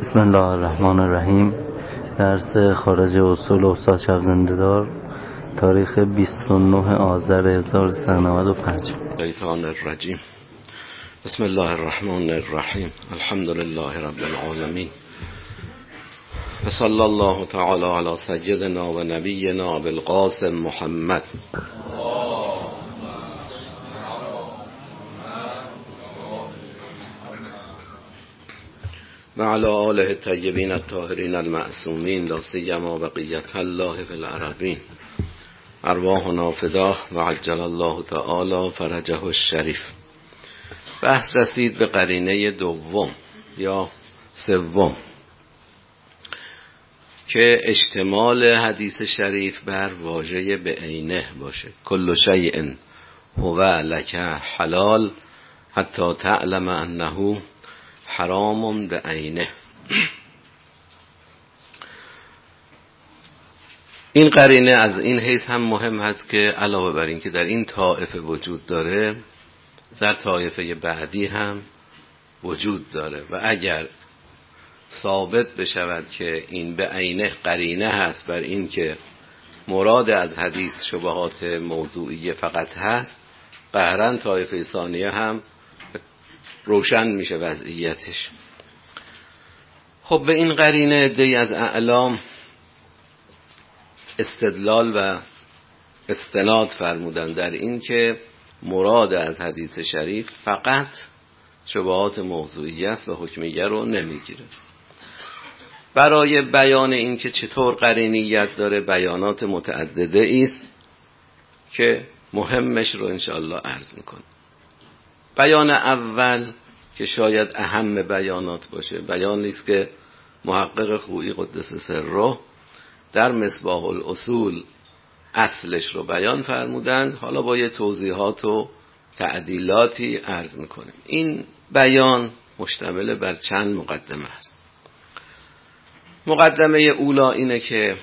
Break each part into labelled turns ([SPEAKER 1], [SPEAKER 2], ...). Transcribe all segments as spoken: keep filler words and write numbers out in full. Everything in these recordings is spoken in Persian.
[SPEAKER 1] بسم الله الرحمن الرحیم. درس خارج اصول استاد شب زنده‌دار، تاریخ بیست و نه آذر هزار و سیصد و نود و پنج.
[SPEAKER 2] شیطان الرجیم. بسم الله الرحمن الرحیم. الحمد لله رب العالمین و صلی الله تعالی علی سیدنا و نبینا ابوالقاسم محمد و علی آله الطیبین الطاهرین المعصومین لا سیما بقیة الله فی الارضین. ارواحنا فداه و عجل الله تعالی فرجه الشریف. بحث رسید به قرینه دوم یا سوم که اشتمال حدیث شریف بر واژه بعینه باشه. کل شیء هو لک حلال حتی تعلم انه حرام بعینه. این قرینه از این حیث هم مهم هست که علاوه بر این که در این طایفه وجود داره، در طایفه بعدی هم وجود داره و اگر ثابت بشود که این بعینه قرینه هست بر این که مراد از حدیث شبهات موضوعی فقط هست، قهرن طایفه ثانیه هم روشن میشه وضعیتش. خب به این قرینه عده‌ای از اعلام استدلال و استناد فرمودن در این که مراد از حدیث شریف فقط شبهات موضوعی است و حکمیه رو نمیگیره. برای بیان این که چطور قرینیت داره بیانات متعدده است که مهمش رو انشاءالله عرض میکنم. بیان اول که شاید اهم بیانات باشه، بیانی است که محقق خویی قدس سره در مصباح الاصول اصلش رو بیان فرمودن. حالا با یه توضیحات و تعدیلاتی عرض میکنیم. این بیان مشتمل بر چند مقدمه است. مقدمه اولا اینه که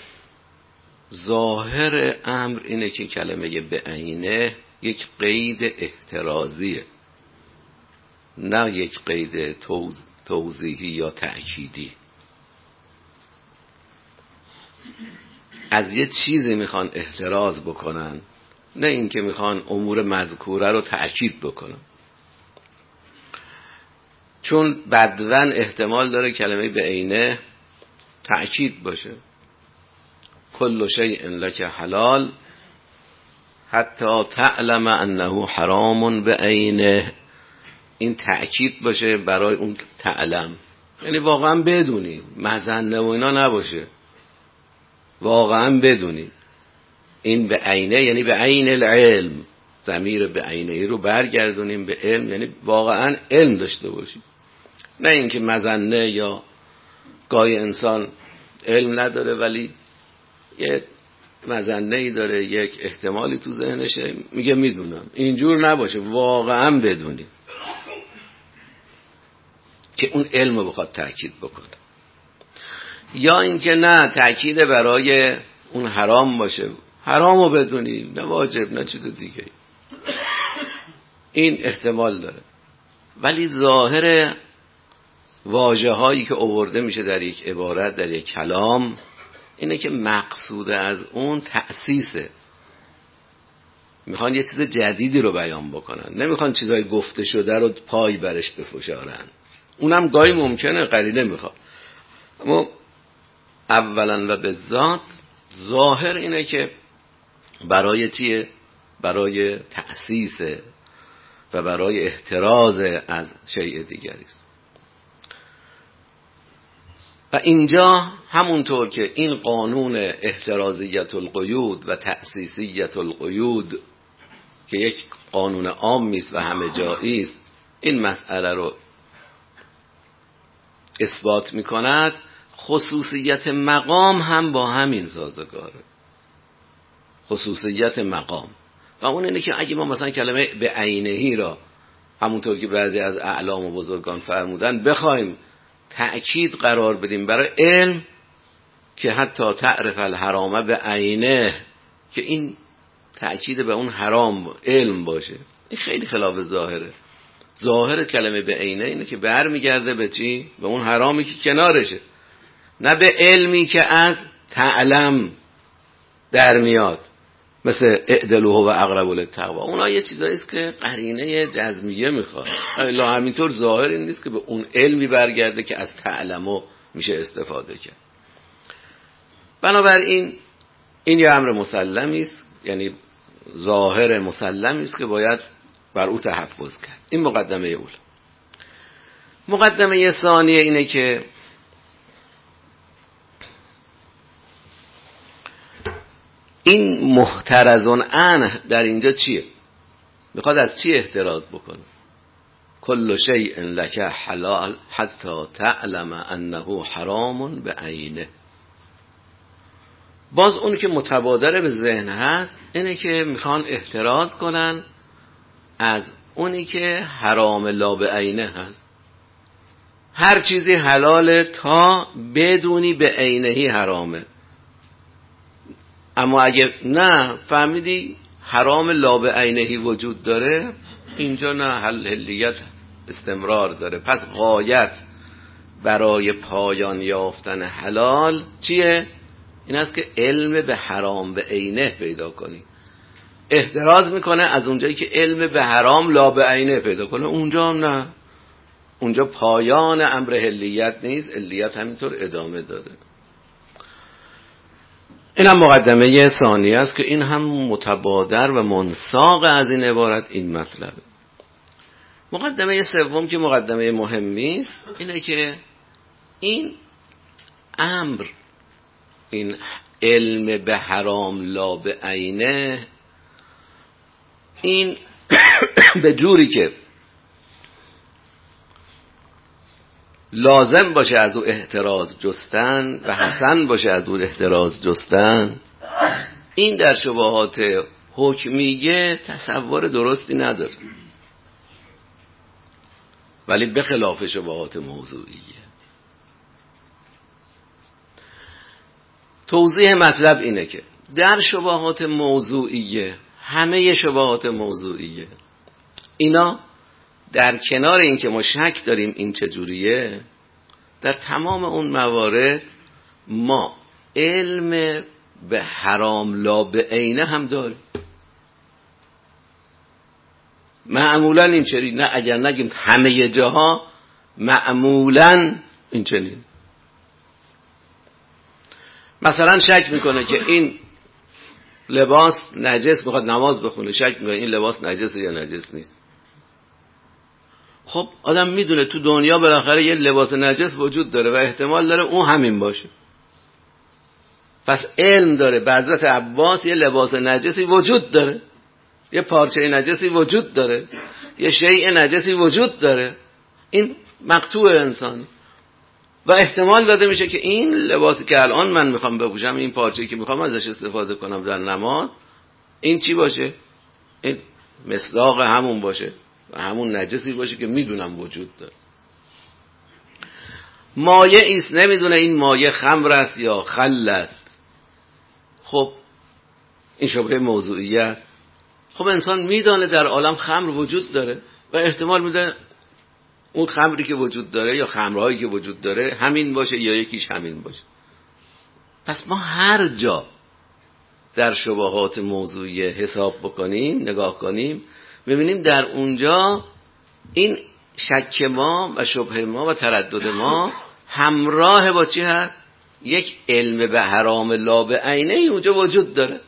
[SPEAKER 2] ظاهر امر اینه که کلمه بعینه یک قید احترازیه، نه یک قید توض... توضیحی یا تأکیدی. از یه چیزی میخوان احتراز بکنن، نه اینکه میخوان امور مذکوره رو تأکید بکنن. چون بدون احتمال داره کلمه بعینه تأکید باشه. کل شیء لک حلال حتی تعلم انه حرام بعینه. این تأکید باشه برای اون تعلم، یعنی واقعا بدونی، مظنه و اینا نباشه، واقعا بدونی. این به عینه یعنی به عین العلم، ضمیر به عینه رو برگردونیم به علم، یعنی واقعا علم داشته باشی، نه اینکه مظنه یا گاهی انسان علم نداره ولی یه مظنه‌ای داره، یک احتمالی تو ذهنشه میگه میدونم. اینجور نباشه، واقعا بدونی که اون علم رو بخواد تأکید بکنه. یا اینکه نه، تأکید برای اون حرام باشه، حرام رو بدونی، نه واجب نه چیز دیگه. این احتمال داره. ولی ظاهر واژه هایی که آورده میشه در یک عبارت، در یک کلام، اینه که مقصود از اون تأسیسه. میخوان یه چیز جدیدی رو بیان بکنن، نمیخوان چیزای گفته شده رو پای برش بفشارن. اونم گاهی ممکنه قرینه میخواد، اما اولا و به ذات ظاهر اینه که برای چیه؟ برای تأسیس و برای احتراز از شیء دیگری است. و اینجا همونطور که این قانون احترازیت القیود و تأسیسیت القیود که یک قانون عامی است و همه جایی است، این مسئله رو اثبات می‌کند، خصوصیت مقام هم با همین سازگاره. خصوصیت مقام و اون اینه که اگه ما مثلا کلمه به عینهی را همونطور که بعضی از اعلام و بزرگان فرمودن بخوایم تأکید قرار بدیم برای علم که حتی تعرف الحرام به عینه، که این تأکید به اون حرام علم باشه، این خیلی خلاف ظاهره. ظاهر کلمه به عینه اینه که برمیگرده به چی؟ به اون حرامی که کنارشه، نه به علمی که از تعلم در میاد، مثل اعدلوه و اقرب للتقوی. اونا یه چیزایی است که قرینه جزمیه میخواد، الا همینطور ظاهر این نیست که به اون علمی برگرده که از تعلمو میشه استفاده کرد. بنابراین این یه امر مسلمی است، یعنی ظاهر مسلمی است که باید بر او تحفظ کرد. این مقدمه اول. مقدمه ثانیه اینه که این محترزون عنه در اینجا چیه؟ میخواد از چی احتراز بکنه؟ کل شیء لک حلال حتی تعلم انه حرام بعینه. باز اون که متبادر به ذهن هست اینه که میخوان احتراز کنن از اونی که حرام لا بعینه هست. هر چیزی حلاله تا بدونی به عینهی حرامه، اما اگه نه فهمیدی حرام لا بعینهی وجود داره، اینجا نه، حل حلیت استمرار داره. پس غایت برای پایان یافتن حلال چیه؟ این است که علم به حرام به عینه پیدا کنی. احتراز میکنه از اونجایی که علم به حرام لا به عینه پیدا کنه، اونجا هم نه، اونجا پایان امر حلیت نیست، حلیت همینطور ادامه داره. این هم مقدمه ثانیه است که این هم متبادر و منساق از این عبارت این مطلبه. مقدمه سوم که مقدمه مهمی است اینه که این امر، این علم به حرام لا به عینه، این به جوری که لازم باشه از او احتراز جستن و حسن باشه از او احتراز جستن، این در شبهات حکمیه تصور درستی نداره، ولی به خلاف شبهات موضوعیه. توضیح مطلب اینه که در شبهات موضوعیه، همه شبهات موضوعیه، اینا در کنار این که ما شک داریم این چجوریه، در تمام اون موارد ما علم به حرام لا به عینه هم داریم. معمولا این چنین، نه اگر نگیم همه جاها، معمولا این چنین. مثلا شک میکنه که این لباس نجس، میخواد نماز بخونه، شک میکنه این لباس نجسه یا نجس نیست. خب آدم میدونه تو دنیا بالاخره یه لباس نجس وجود داره و احتمال داره اون همین باشه، پس علم داره به حضرت عباس یه لباس نجسی وجود داره، یه پارچه نجسی وجود داره، یه شیء نجسی وجود داره، این مقطوع انسانی، و احتمال داده میشه که این لباسی که الان من میخوام بپوشم، این پارچه‌ای که میخوام ازش استفاده کنم در نماز، این چی باشه؟ این مصداق همون باشه و همون نجسی باشه که میدونم وجود داره. مایه ایست، نمیدونه این مایه خمر است یا خل است. خب این شبهه موضوعیه است. خب انسان میدانه در عالم خمر وجود داره و احتمال میده اون خمری که وجود داره یا خمرهایی که وجود داره همین باشه یا یکیش همین باشه. پس ما هر جا در شبهات موضوعیه حساب بکنیم، نگاه کنیم، ببینیم در اونجا این شک ما و شبهه ما و تردد ما همراه با چی هست؟ یک علم به حرام لا به عینه اونجا وجود داره.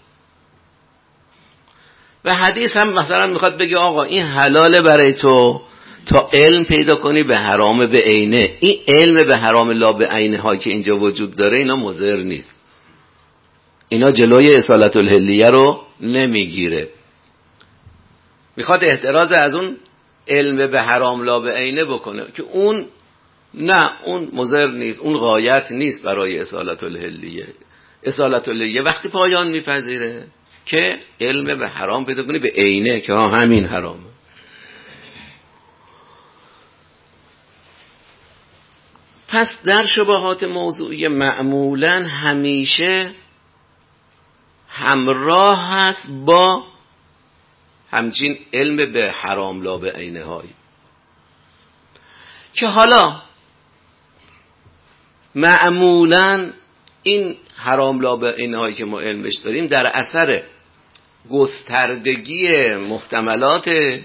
[SPEAKER 2] و حدیث هم مثلا میخواد بگه آقا این حلاله برای تو تا علم پیدا کنی به حرام به عینه. این علم به حرام لا به عینه هایی که اینجا وجود داره اینا مضر نیست، اینا جلوی اصالت الحلیه رو نمیگیره. میخواد احتراز از اون علم به حرام لا به عینه بکنه که اون نه، اون مضر نیست، اون غایت نیست برای اصالت الحلیه. اصالت الحلیه وقتی پایان میپذیره که علم به حرام پیدا کنی به عینه که ها همین حرامه. پس در شبهات موضوعی معمولا همیشه همراه هست با همچین علم به حرام لا به عینه هایی. که حالا معمولاً این حرام لا به اینهایی که ما علمش داریم در اثر گستردگی محتملاتش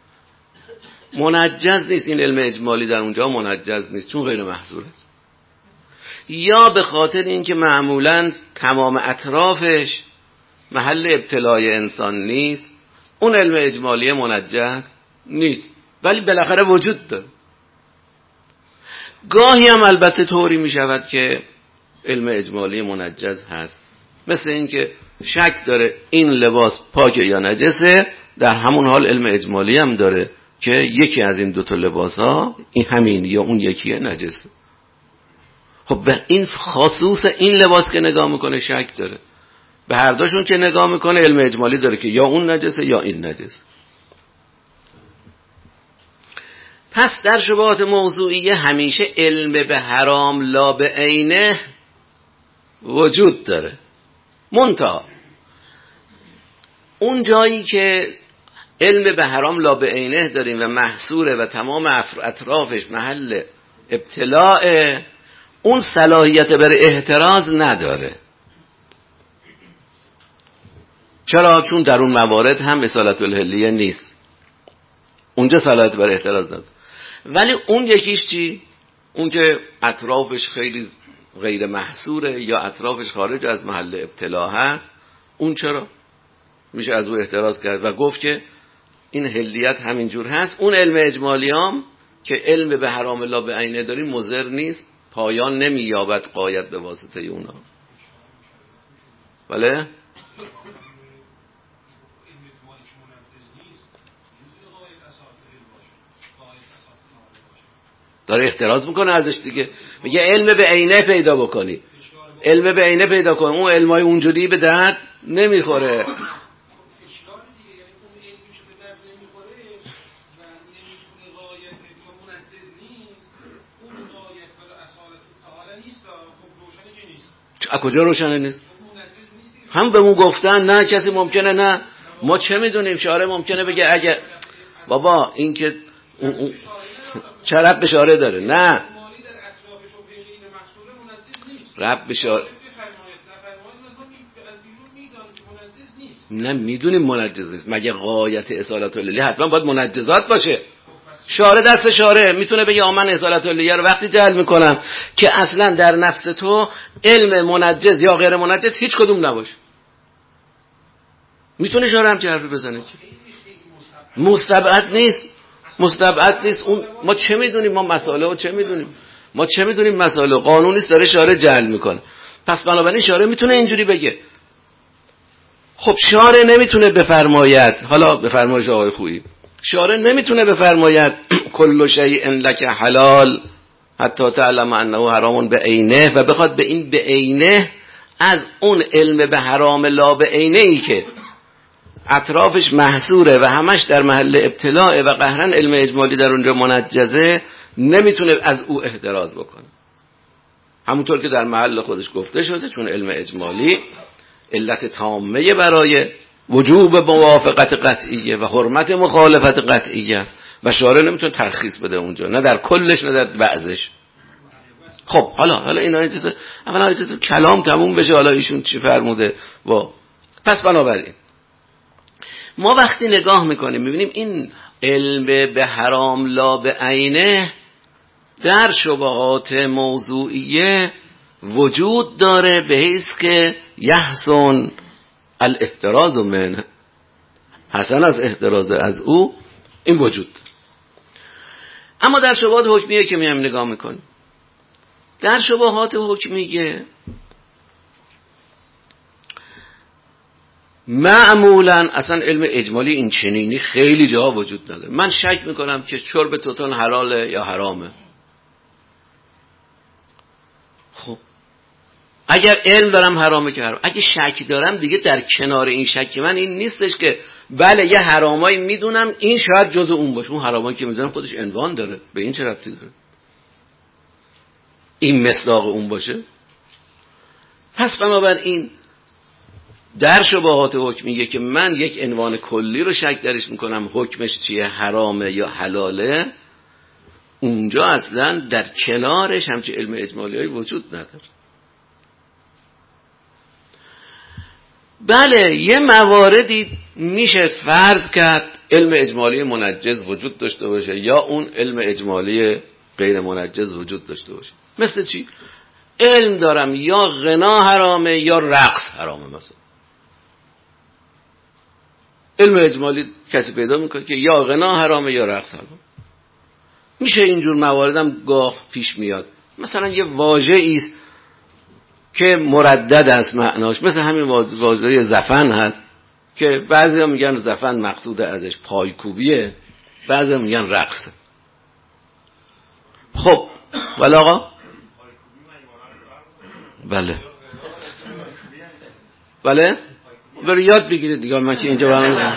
[SPEAKER 2] منجز نیست. این علم اجمالی در اونجا منجز نیست چون غیر محصور است، یا به خاطر اینکه معمولاً تمام اطرافش محل ابتلای انسان نیست، اون علم اجمالی منجز نیست ولی بالاخره وجود داره. گاهی هم البته طوری می شود که علم اجمالی منجز هست، مثل این که شک داره این لباس پاکه یا نجسه، در همون حال علم اجمالی هم داره که یکی از این دوتا لباس ها این همین یا اون یکیه نجسه. خب به این خصوص این لباس که نگاه میکنه شک داره، به هر دوشون که نگاه میکنه علم اجمالی داره که یا اون نجسه یا این نجسه. پس در شبهات موضوعیه همیشه علم به حرام لا به عینه وجود داره، منتها اون جایی که علم به حرام لا به عینه داریم و محصوره و تمام اطرافش محل ابتلاء، اون صلاحیت بر احتراز نداره. چرا؟ چون در اون موارد هم اصالت الحلیه نیست، اونجا صلاحیت بر احتراز نداره. ولی اون یکیش چی؟ اون که اطرافش خیلی غیر محصوره یا اطرافش خارج از محل ابتلا هست، اون چرا؟ میشه از او احتراز کرد و گفت که این حلیت همینجور هست. اون علم اجمالی هم که علم به حرام لا به عینه داریم مضر نیست، پایان نمییابد غایت به واسطه اونا. بله؟ داره احتراز میکنه ازش دیگه، میگه علم به عینه پیدا بکنی، علم به عینه پیدا کن، اون علمای اونجوری به درد نمیخوره. از کجا روشنه نیست؟ هم به مون گفتن نه کسی ممکنه، نه ما چه میدونیم، شارع ممکنه بگه اگه بابا این که اون اون چه رب به شارع داره؟ نه رب به شارع نه میدونیم منجز نیست، مگه غایت اصالت اللیه حتما باید منجزات باشه؟ شارع دست شارع میتونه بگه آمن اصالت اللیه رو وقتی جعل میکنم که اصلا در نفس تو علم منجز یا غیر منجز هیچ کدوم نباشه. میتونه شارع هم چه حرفی بزنه؟ مستبعد نیست، مستبعد نیست. اون ما چه میدونیم؟ ما مسائل رو چه میدونیم؟ ما چه میدونیم مسائل قانونی داره شارع جعل میکنه. پس بنابراین شارع میتونه اینجوری بگه. خب شارع نمیتونه بفرماید، حالا بفرمایش آقای خویی، شارع نمیتونه بفرماید کل شیء لک حلال حتی تعلم انه حرام به عینه و بخواد به این به عینه از اون علم به حرام لا به عینه ای که اطرافش محصوره و همش در محل ابتلاء و قهرن علم اجمالی در اونجا منجزه، نمیتونه از او احتراز بکنه. همونطور که در محل خودش گفته شده، چون علم اجمالی علت تامه برای وجوب موافقت قطعیه و حرمت مخالفت قطعیه است و شارع نمیتونه ترخیص بده اونجا، نه در کلش نه در بعضش. خب حالا حالا اینا اجازه اولا اجازه کلام تموم بشه، حالا ایشون چی فرموده و پس بنابراین ما وقتی نگاه میکنیم میبینیم این علم به حرام لا به عینه در شبهات موضوعیه وجود داره، به حیث که یحسن الاحتراز منه، حسن از احتراز از او این وجود داره. اما در شبهات حکمیه که میایم نگاه میکنیم، در شبهات حکمیه معمولا اصلا علم اجمالی این چنینی خیلی جاها وجود نداره. من شک میکنم که شرب توتون حلاله یا حرامه. خب اگر علم دارم حرامه که حرام، اگه شک دارم دیگه در کنار این شک من این نیستش که بله یه حرامایی میدونم این شاید جزء اون باشه، اون حرامایی که میدونم خودش عنوان داره، به این چه ربطی داره این مصداق اون باشه؟ پس بنابراین در شبهات حکم میگه که من یک عنوان کلی رو شک درش میکنم، حکمش چیه، حرامه یا حلاله، اونجا اصلا در کنارش همچه علم اجمالی های وجود نداره. بله یه مواردی میشه فرض کرد علم اجمالی منجز وجود داشته باشه یا اون علم اجمالی غیر منجز وجود داشته باشه. مثل چی؟ علم دارم یا غنا حرامه یا رقص حرامه. مثلا علم اجمالی کسی پیدا میکنه که یا غنا حرامه یا رقص حرامه. میشه اینجور مواردم گاه پیش میاد. مثلا یه واژه‌ای است که مردد است معناش، مثل همین واژه زفن هست که بعضیا میگن زفن مقصود ازش پایکوبیه، بعضیا میگن رقصه. خب ولی آقا بله بله برای یاد بگیرید دیگه، من که اینجا برام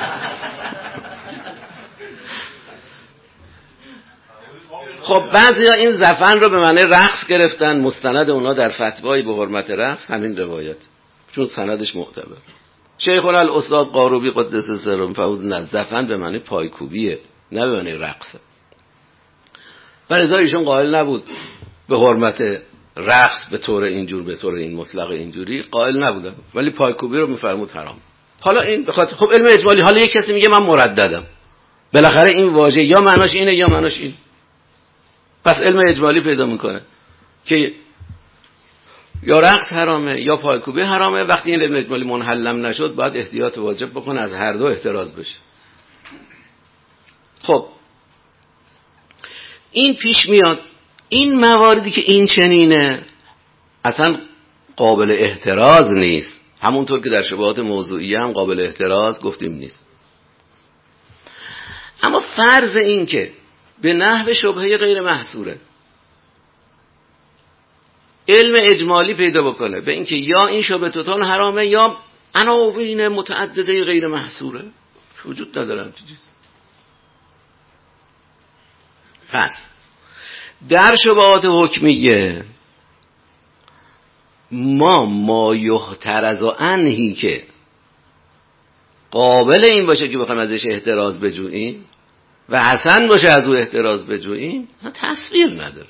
[SPEAKER 2] خب بعضیا این زفن رو به معنی رقص گرفتن، مستند اونا در فتوای به حرمت رقص همین روایت، چون سندش معتبر. شیخنا الاستاد قاروبی قدس سرم فرمود نه، زفن به معنی پایکوبیه نه به معنی رقصه. برای ایشون قائل نبود به حرمت رقص به طور اینجور، به طور این مطلق اینجوری قائل نبودم، ولی پایکوبی رو میفرمود حرام. حالا این بخاطر خب علم اجمالی، حالا یک کسی میگه من مرددم، بالاخره این واژه یا معناش اینه یا معناش این، پس علم اجمالی پیدا میکنه که یا رقص حرامه یا پایکوبی حرامه. وقتی این علم اجمالی منحلم نشد باید احتیاط واجب بکنه، از هر دو احتراز بشه. خب این پیش میاد، این مواردی که این چنینه اصلا قابل احتراز نیست، همونطور که در شبهات موضوعی هم قابل احتراز گفتیم نیست. اما فرض این که به نحو شبهه غیر محصوره علم اجمالی پیدا بکنه به اینکه یا این شبهه توتون حرامه یا عناوین متعدده غیر محصوره، وجود ندارن چه چیز. پس در شبهات حکمیه ما ما یحترز عنهی که قابل این باشه که بخوایم ازش احتراز بجوییم و حسن باشه از او احتراز بجوییم، تصویر نداره.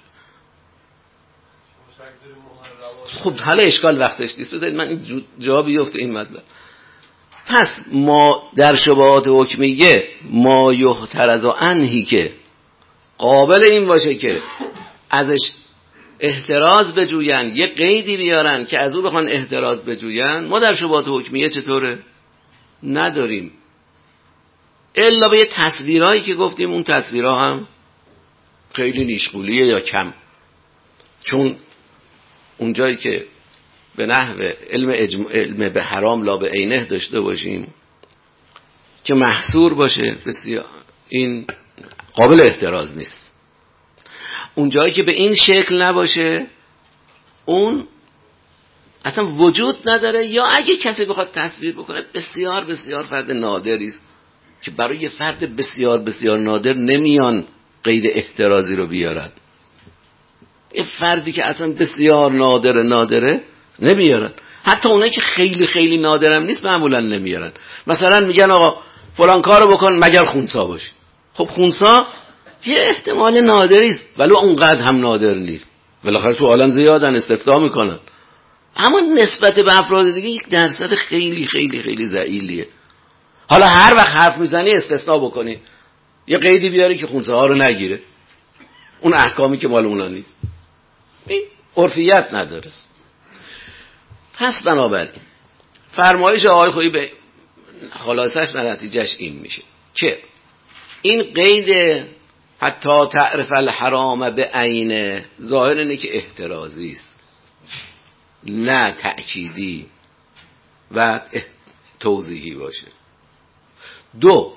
[SPEAKER 2] خب حالا اشکال وقتش نیست، بذارید من این جا بیفته این مطلب. پس ما در شبهات حکمیه ما یحترز عنهی که قابل این باشه که ازش احتراز بجوین، یه قیدی بیارن که از او بخوان احتراز بجوین، ما در شبهات حکمیه چطوره؟ نداریم، الا به یه تصویرهایی که گفتیم اون تصویرها هم خیلی نیشغولیه یا کم، چون اونجایی که به نحو علم, اجم... علم به حرام لا به عینه داشته باشیم که محصور باشه بسیار، این قابل احتراز نیست. اونجایی که به این شکل نباشه اون اصلا وجود نداره، یا اگه کسی بخواد تصویر بکنه بسیار بسیار فرد نادری است که برای یه فرد بسیار بسیار نادر نمیان قید احترازی رو بیارن. یه فردی که اصلا بسیار نادر نادره نمیارن، حتی اونایی که خیلی خیلی نادرم نیست معمولا نمیارن. مثلا میگن آقا فلان کارو بکن مگر خونسا باشی. خب خونسا یه احتمال نادری است ولی اونقدر هم نادر نیست، بالاخره تو عالم زیادن استفتاء میکنن، اما نسبت به افراد دیگه یک درصد خیلی خیلی خیلی ضئیلیه. حالا هر وقت حرف میزنی استثناء بکنی، یه قیدی بیاری که خونسا ها رو نگیره، اون احکامی که مال اونا نیست، این عرفیت نداره. پس بنابراین فرمایش آقای خویی به خلاصش و نتیجهش این میشه که این قید حتی تعرف الحرام به عینه ظاهر اینه که احترازی است نه تأکیدی و توضیحی باشه. دو،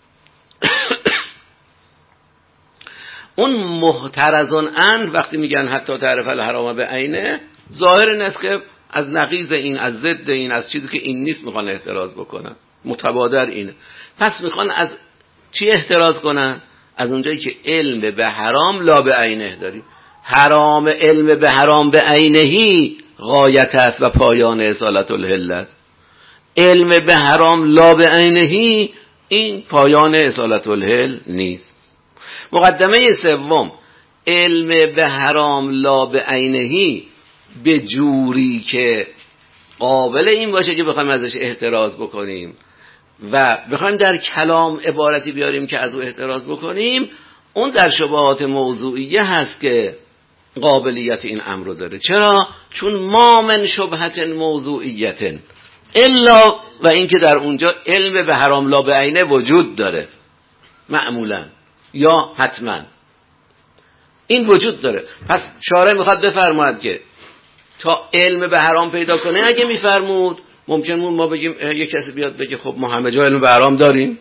[SPEAKER 2] اون محترزون ان وقتی میگن حتی تعرف الحرام به عینه ظاهر این است که از نقیض این، از ضد این، از چیزی که این نیست میخوان احتراز بکنن، متبادر اینه. پس میخوان از چی احتراز کنن؟ از اونجایی که علم به حرام لا به عینه داری. حرام علم به حرام به عینهی غایت است و پایان اصالت الحل است. علم به حرام لا به عینهی این پایان اصالت الحل نیست. مقدمه سوم، علم به حرام لا به عینهی به جوری که قابل این باشه که بخوایم ازش احتراز بکنیم و بخوایم در کلام عبارتی بیاریم که از او احتراز بکنیم، اون در شبهات موضوعیه هست که قابلیت این امر رو داره. چرا؟ چون ما من شبهت موضوعیت الا و اینکه در اونجا علم به حرام لا به عینه وجود داره معمولا یا حتما این وجود داره. پس شارع میخواد بفرماید که تا علم به حرام پیدا کنه، اگه میفرمود ممکن بود ما بگیم یه کسی بیاد بگه خب ما همه جا علم به حرام داریم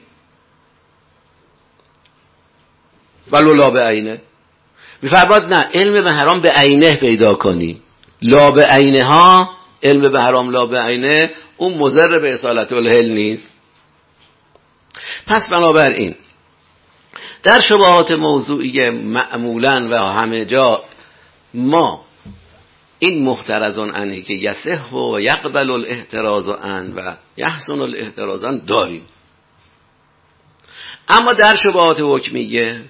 [SPEAKER 2] ولو لا به عینه. میفرماد نه، علم به حرام به عینه پیدا کنیم، لا به عینه ها، علم به حرام لا به عینه اون مضر به اصالت الحل نیست. پس بنابراین در شبهات موضوعی معمولا و همه جا ما این محترزان عنه که یصح و یقبل الاحتراز عن و یحسن الاحتراز عن داریم. اما در شبهات حکمیه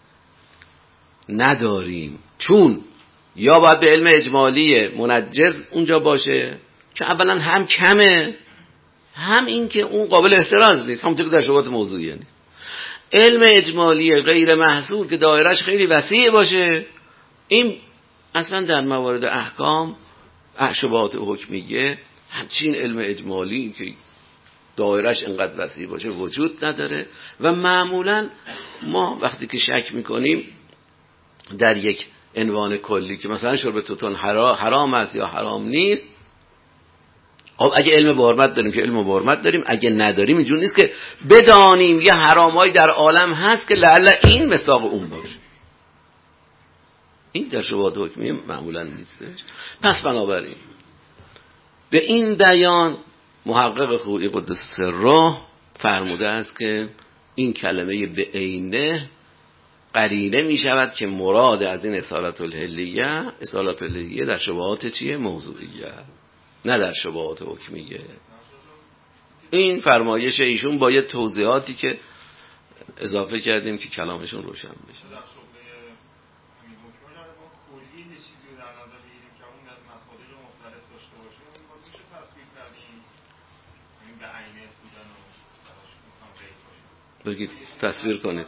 [SPEAKER 2] نداریم، چون یا باید به علم اجمالی منجز اونجا باشه که اولا هم کمه، هم این که اون قابل احتراز نیست، همونطور که در شبهات موضوعیه نیست. علم اجمالی غیر محصور که دایرش خیلی وسیع باشه، این اصلا در موارد احکام شبهات حکمیه همچین علم اجمالی که دایرش اینقدر وسیع باشه وجود نداره و معمولا ما وقتی که شک میکنیم در یک عنوان کلی که مثلا شرب توتون حرام است یا حرام نیست، خب اگه علم به حرمت داریم که علم به حرمت داریم، اگه نداریم اینجور نیست که بدانیم یه حرامایی در عالم هست که لعل این مصداق اون باشه. این در شبهات حکمی معمولا نیستش. پس بنابراین به این بیان محقق خویی قدس سره فرموده است که این کلمه به عینه قرینه می شود که مراد از این اصالت الحلیه، اصالت الحلیه در شبهات چیه؟ موضوعیه، نه در شبهات حکمیه. این فرمایش ایشون با یه توضیحاتی که اضافه کردیم که کلامشون روشن بشه. بگید تصویر کنید.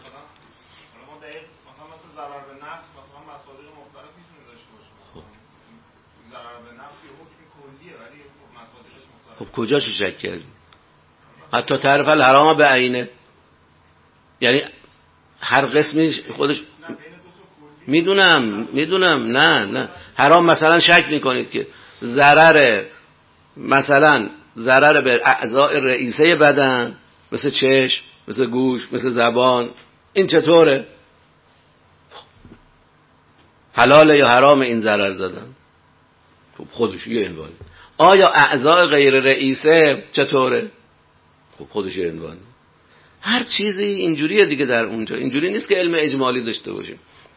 [SPEAKER 2] خب کجا شک کردی؟ حتی تعرف الحرام به عینه، یعنی هر قسمی خودش میدونم میدونم نه نه حرام مثلا شک میکنید که ضرر مثلا ضرر به اعضاء رئیسه بدن مثل چشم، مثل گوش، مثل زبان، این چطوره؟ حلاله یا حرام این ضرر زدن؟ خب خودش یه عنوان. آیا اعضاء غیر رئیسه چطوره؟ خب خودش یه عنوان. هر چیزی اینجوریه دیگه در اونجا، اینجوری نیست که علم اجمالی داشته باشیم.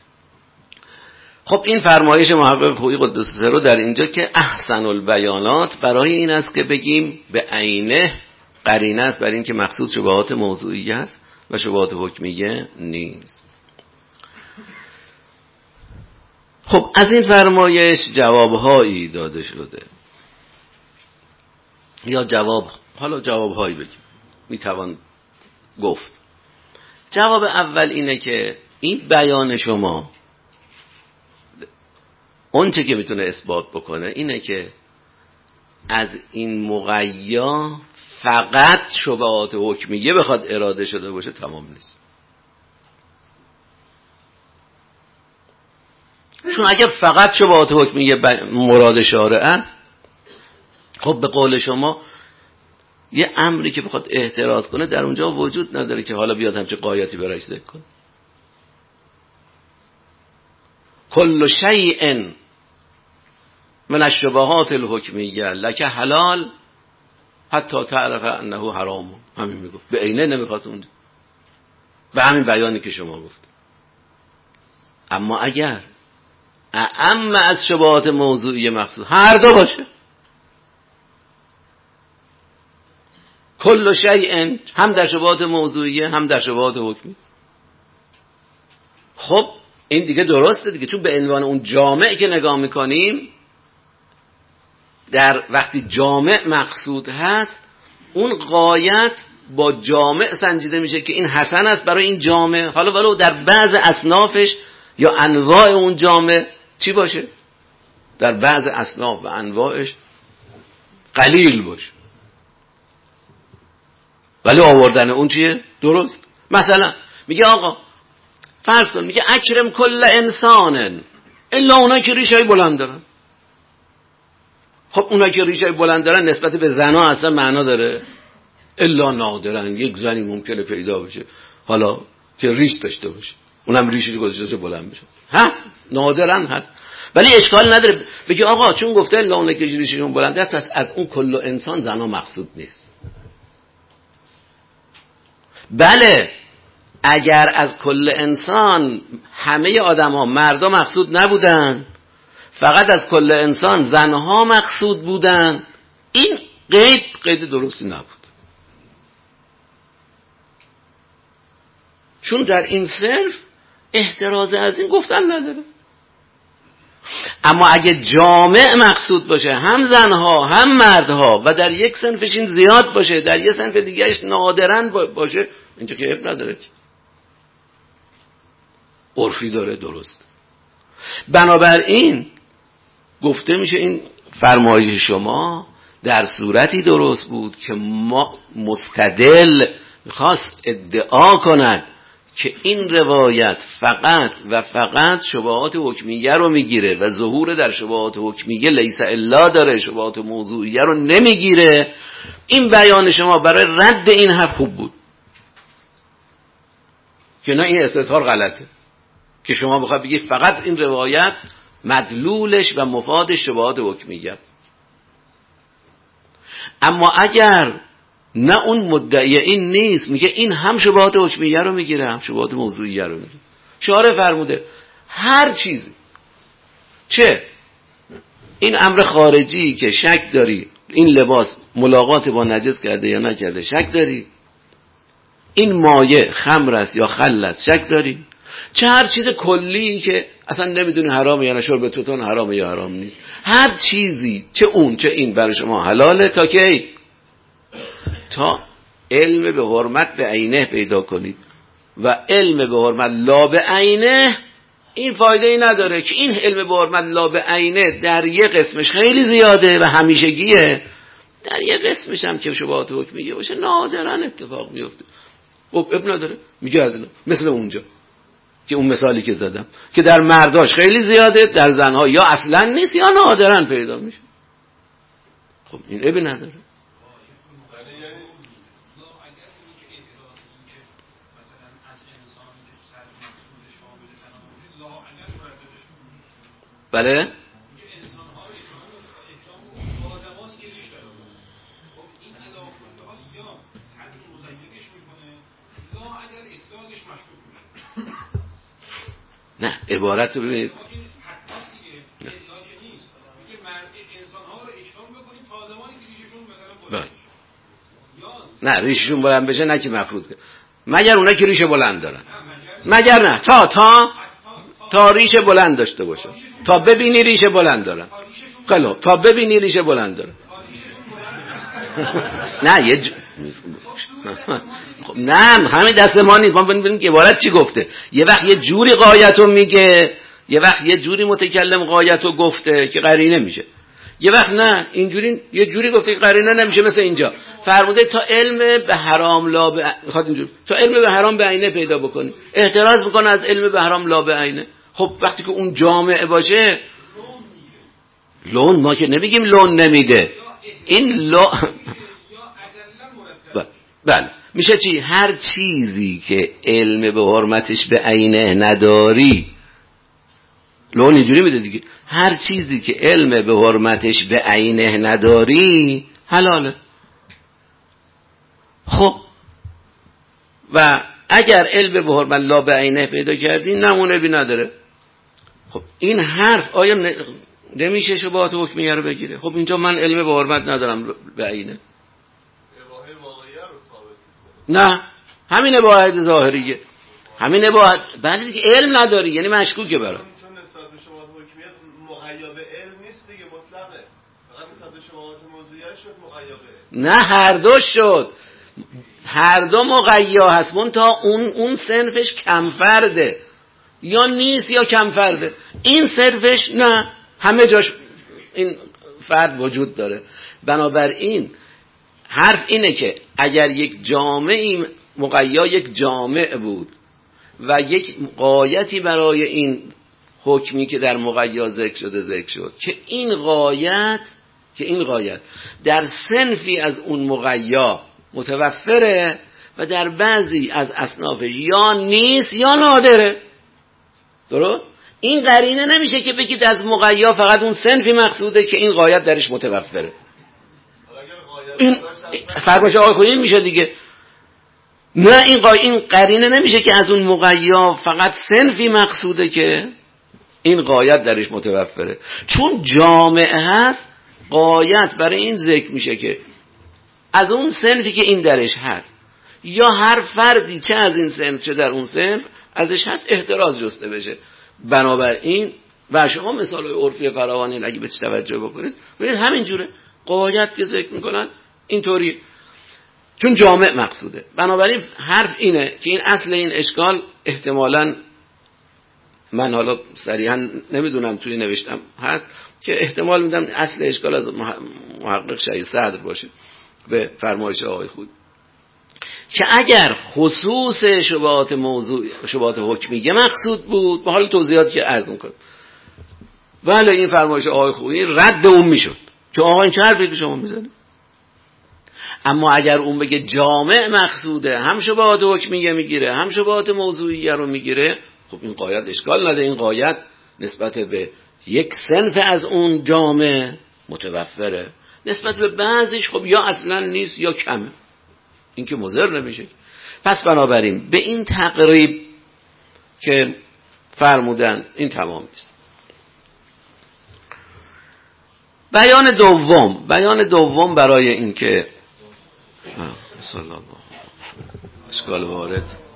[SPEAKER 2] خب این فرمایش محقق خویی قدس سره در اینجا که احسن البیانات برای این است که بگیم به عینه قرینه است برای این که مقصود شبهات موضوعیه است و شبهات حکمیه نیست. خب از این فرمایش جوابهایی داده شده، یا جواب حالا جوابهایی بگیم میتوان گفت. جواب اول اینه که این بیان شما اون چه که میتونه اثبات بکنه اینه که از این مقیا فقط شبهات حکمیه بخواد اراده شده باشه تمام نیست. چون اگر فقط شبهات حکمیه مراد شارع است، خب به قول شما یه امری که بخواد احتراز کنه در اونجا وجود نداره که حالا بیاد همچه قایتی برایش ذکر کنه. کل شیء من الشبهات الحکمیه لک حلال حتی تعرف انه حرام. همین میگفت، به عینه نمیخواست اون به همین بیانی که شما گفت. اما اگر اعم از شبهات موضوعی مقصود هر دو باشه، کل شیء هم در شبهات موضوعی هم در شبهات حکمی، خب این دیگه درسته دیگه، چون به عنوان اون جامع که نگاه میکنیم، در وقتی جامع مقصود هست اون غایت با جامع سنجیده میشه که این حسن است برای این جامع، حالا ولو در بعض اصنافش یا انواع اون جامع چی باشه، در بعض اصناف و انواعش قلیل باشه، ولی آوردن اون چیه؟ درست. مثلا میگه آقا فرض کن، میگه اکرم کل انسان الا اونایی که ریشای بلند دارن. خب اونایی که ریشای بلند دارن نسبت به زنا اصلا معنا داره؟ الا نادرن، یک زنی ممکنه پیدا بشه حالا که ریش داشته باشه، اونم ریشش گذاشته بلند بشه، هست، نادرن هست، ولی اشکال نداره. بگی آقا چون گفته الا اونایی که ریششون بلنده، پس از اون کل انسان زنا مقصود نیست. بله اگر از کل انسان همه آدم ها مردا مقصود نبودن، فقط از کل انسان زنها مقصود بودن، این قید قید درستی نبود، چون در این صرف احتراز از این گفتن نداره. اما اگه جامع مقصود باشه، هم زنها هم مردها، و در یک صنفش این زیاد باشه، در یک صنف دیگهش نادرن باشه، اینجا که عیب نداره، که عرفی داره، درست. بنابراین گفته میشه این فرمایش شما در صورتی درست بود که ما مستدل خواست ادعا کند که این روایت فقط و فقط شبهات حکمیه رو میگیره و ظهور در شبهات حکمیه لیس الا داره، شبهات موضوعیه رو نمیگیره. این بیان شما برای رد این حرف خوب بود که نه، این استظهار غلطه که شما بخواد بگید فقط این روایت مدلولش و مفادش شبهات حکمیه است. اما اگر نه اون مدعی این نیست، میگه این هم شبهات حکمیه رو میگیره هم شبهات موضوعیه رو میگیره. شارع فرموده هر چیزی، چه این امر خارجی که شک داری این لباس ملاقات با نجس کرده یا نکرده شک داری، این مایه خمر است یا خل است شک داری، چه هر چیز کلی که اصلا نمیدونی حرامه یا نه، شرب توتون حرامه یا حرام نیست، هر چیزی چه اون چه این برای شما حلاله تا کی؟ تا علم به حرمت به عینه پیدا کنید. و علم به حرمت لا به عینه این فایده ای نداره که این علم به حرمت لا به عینه در یک قسمش خیلی زیاده و همیشگیه، در یک قسمش هم که شبهات حکمیه باشه نادرا اتفاق میفته. خب اب نداره، میگه از اینا مثل اونجا که اون مثالی که زدم که در مرداش خیلی زیاده، در زنها یا اصلا نیست یا نادرا پیدا میشه. خب این اب نداره. بله نه عبارت رو ببینید، نه ریششون بلند بشه، نه که مفروض کنه، مگر اونا که ریش بلند دارن، مگر نه تا تا تا ریش بلند داشته باشه، تا ببینی ریش بلند دارن، خلا تا ببینی ریش بلند دارن. نه یه ج... نه همین دست ما نیست، ما ببینیم که عبارت چی گفته. یه وقت یه جوری غایتو میگه، یه وقت یه جوری متکلم غایتو گفته که قرینه میشه، یه وقت نه اینجوری یه جوری گفته که قرینه نمیشه. مثل اینجا فرموده تا علم به حرام لا به میخواد اینجوری تا علم به حرام به عینه پیدا بکنی، احتراز میکنه از علم به حرام لا به عینه. خب وقتی که اون جامعه باشه لون، ما که نمیگیم لون نمیده، این لون بله میشه چی؟ هر چیزی که علم به حرمتش به عینه نداری لون اینجوری میده دیگه، هر چیزی که علم به حرمتش به عینه نداری حلاله. خب و اگر علم به حرمت لا به عینه پیدا کردی نمونه بی نداره. خب این حرف آیا نمیشه شبهات حکمیه رو بگیره؟ خب اینجا من علم به حرمت ندارم به عینه، نه همین اباحت ظاهریه، همینه. با بعد دیگه علم نداری یعنی مشکوکه برات.
[SPEAKER 3] چون نسبت به شبهات حکمیت مغیب علم نیست دیگه، مطلقه. فقط نسبت به شبهات موضوعیه شد مغیبه.
[SPEAKER 2] نه هر دو شد، هر دو مغیا هست، منتها اون اون صنفش کم فرده یا نیست یا کم فرده، این صرفش نه همه جاش این فرد وجود داره. بنابراین حرف اینه که اگر یک جامعی مغیا یک جامع بود و یک غایتی برای این حکمی که در مغیا ذکر شده ذکر شد که این غایت که این غایت در صنفی از اون مغیا متوفره و در بعضی از اصنافش یا نیست یا نادره، درست؟ این قرینه نمیشه که بگید از مغیا فقط اون صنفی مقصوده که این غایت درش متوفره. این فرمایش آقای خویی میشه دیگه. نه این قا... این قرینه نمیشه که از اون مغیا فقط صنفی مقصوده که این غایت درش متوفره، چون جامعه هست غایت برای این ذکر میشه که از اون صنفی که این درش هست یا هر فردی چه از این صنف چه در اون صنف ازش هست احتراز جسته بشه. بنابراین و شما مثال عرفی فراوانی اگه بهش توجه بکنید ببینید همین جوره غایت که ذکر میکنن اینطوری چون جامع مقصوده. بنابراین حرف اینه که این اصل این اشکال احتمالاً من حالا صریحا نمیدونم توی نوشتم هست که احتمال میدم اصل اشکال از محقق شهید صدر باشه به فرمایش آقای خویی که اگر خصوص شبهات موضوع شبهات حکمیه مقصود بود، به حال توضیحاتی که عرض میکنم ولی این فرمایش آقای خویی رد اون میشد که آقا این چه حرفی که شما میزنید. اما اگر اون بگه جامع مقصوده هم شبهات حکمیه میگیره هم شبهات موضوعیه رو میگیره، خب این قایت اشکال نده، این قایت نسبت به یک صنف از اون جامع متوفره، نسبت به بعضیش خب یا اصلا نیست یا کمه، این که مضر نمیشه. پس بنابراین به این تقریب که فرمودن این تمام است. بیان دوم بیان دوم برای این که صلی الله اشکال وارد